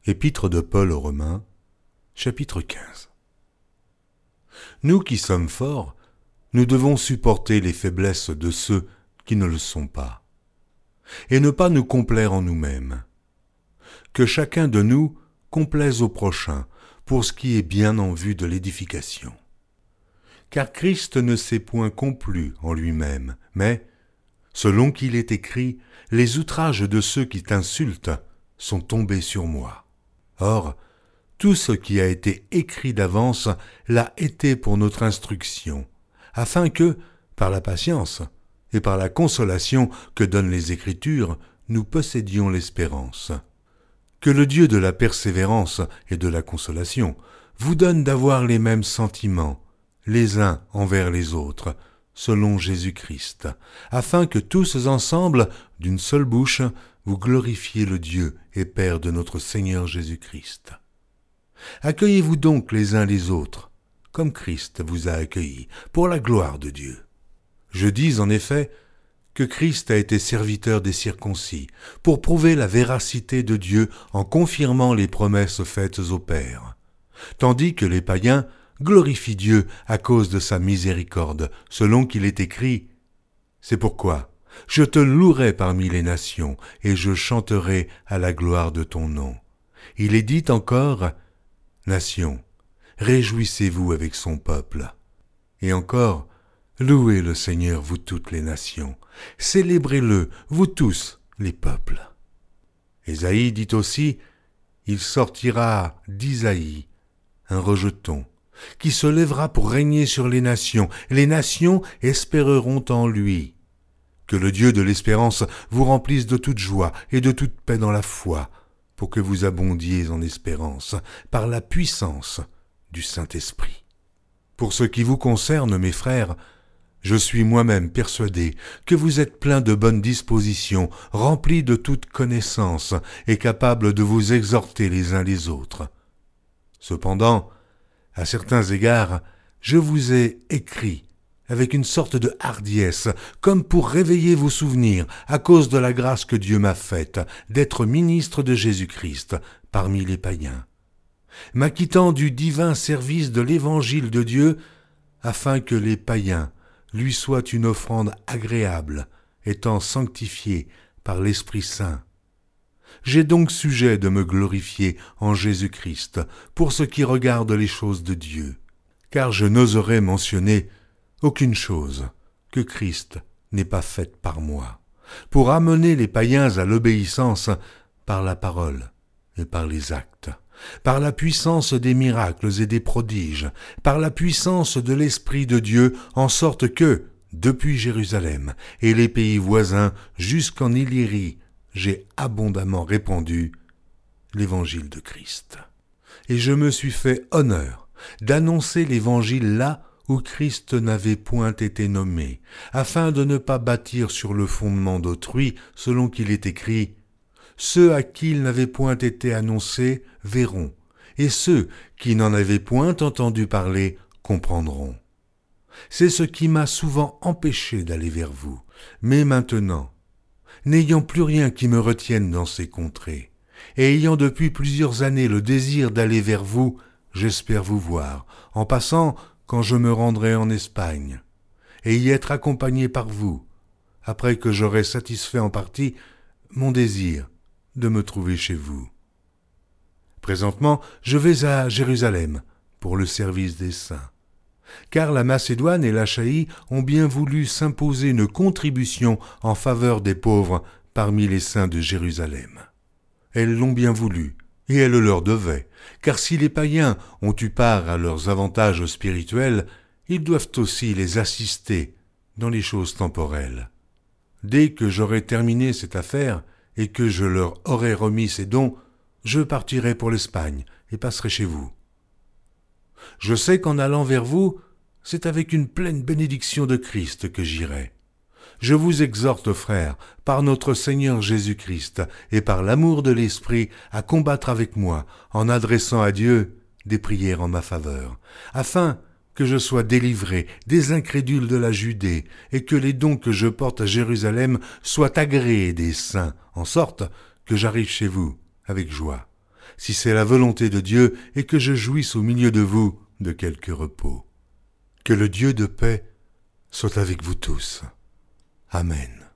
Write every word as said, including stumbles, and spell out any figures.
Épître de Paul aux Romains, chapitre quinze. Nous qui sommes forts, nous devons supporter les faiblesses de ceux qui ne le sont pas, et ne pas nous complaire en nous-mêmes. Que chacun de nous complaise au prochain pour ce qui est bien en vue de l'édification. Car Christ ne s'est point complu en lui-même, mais, selon qu'il est écrit, les outrages de ceux qui t'insultent sont tombés sur moi. Or, tout ce qui a été écrit d'avance l'a été pour notre instruction, afin que, par la patience et par la consolation que donnent les Écritures, nous possédions l'espérance. Que le Dieu de la persévérance et de la consolation vous donne d'avoir les mêmes sentiments, les uns envers les autres, selon Jésus-Christ, afin que tous ensemble, d'une seule bouche, vous glorifiez le Dieu et Père de notre Seigneur Jésus-Christ. Accueillez-vous donc les uns les autres, comme Christ vous a accueillis, pour la gloire de Dieu. Je dis en effet que Christ a été serviteur des circoncis, pour prouver la véracité de Dieu en confirmant les promesses faites aux pères, tandis que les païens glorifient Dieu à cause de sa miséricorde, selon qu'il est écrit « C'est pourquoi je te louerai parmi les nations, et je chanterai à la gloire de ton nom. » Il est dit encore « Nations, réjouissez-vous avec son peuple. » Et encore « Louez le Seigneur, vous toutes les nations. Célébrez-le, vous tous les peuples. » Ésaïe dit aussi « Il sortira d'Isaïe un rejeton, qui se lèvera pour régner sur les nations. Les nations espéreront en lui. » Que le Dieu de l'espérance vous remplisse de toute joie et de toute paix dans la foi, pour que vous abondiez en espérance, par la puissance du Saint-Esprit. Pour ce qui vous concerne, mes frères, je suis moi-même persuadé que vous êtes pleins de bonnes dispositions, remplis de toute connaissance et capables de vous exhorter les uns les autres. Cependant, à certains égards, je vous ai écrit avec une sorte de hardiesse, comme pour réveiller vos souvenirs à cause de la grâce que Dieu m'a faite d'être ministre de Jésus-Christ parmi les païens, m'acquittant du divin service de l'évangile de Dieu, afin que les païens lui soient une offrande agréable, étant sanctifiés par l'Esprit Saint. J'ai donc sujet de me glorifier en Jésus-Christ pour ce qui regarde les choses de Dieu, car je n'oserais mentionner aucune chose que Christ n'ait pas faite par moi, pour amener les païens à l'obéissance par la parole et par les actes, par la puissance des miracles et des prodiges, par la puissance de l'Esprit de Dieu, en sorte que, depuis Jérusalem et les pays voisins jusqu'en Illyrie, j'ai abondamment répandu l'évangile de Christ. Et je me suis fait honneur d'annoncer l'évangile là où Christ n'avait point été nommé, afin de ne pas bâtir sur le fondement d'autrui, selon qu'il est écrit « Ceux à qui il n'avait point été annoncé verront, et ceux qui n'en avaient point entendu parler comprendront. » C'est ce qui m'a souvent empêché d'aller vers vous, mais maintenant, n'ayant plus rien qui me retienne dans ces contrées, et ayant depuis plusieurs années le désir d'aller vers vous, j'espère vous voir, en passant quand je me rendrai en Espagne, et y être accompagné par vous, après que j'aurai satisfait en partie mon désir de me trouver chez vous. Présentement, je vais à Jérusalem pour le service des saints, car la Macédoine et l'Achaïe ont bien voulu s'imposer une contribution en faveur des pauvres parmi les saints de Jérusalem. Elles l'ont bien voulu, et elles le leur devaient, car si les païens ont eu part à leurs avantages spirituels, ils doivent aussi les assister dans les choses temporelles. Dès que j'aurai terminé cette affaire et que je leur aurai remis ces dons, je partirai pour l'Espagne et passerai chez vous. Je sais qu'en allant vers vous, c'est avec une pleine bénédiction de Christ que j'irai. Je vous exhorte, frères, par notre Seigneur Jésus-Christ et par l'amour de l'Esprit, à combattre avec moi, en adressant à Dieu des prières en ma faveur, afin que je sois délivré des incrédules de la Judée et que les dons que je porte à Jérusalem soient agréés des saints, en sorte que j'arrive chez vous avec joie, si c'est la volonté de Dieu et que je jouisse au milieu de vous de quelque repos. Que le Dieu de paix soit avec vous tous. Amen.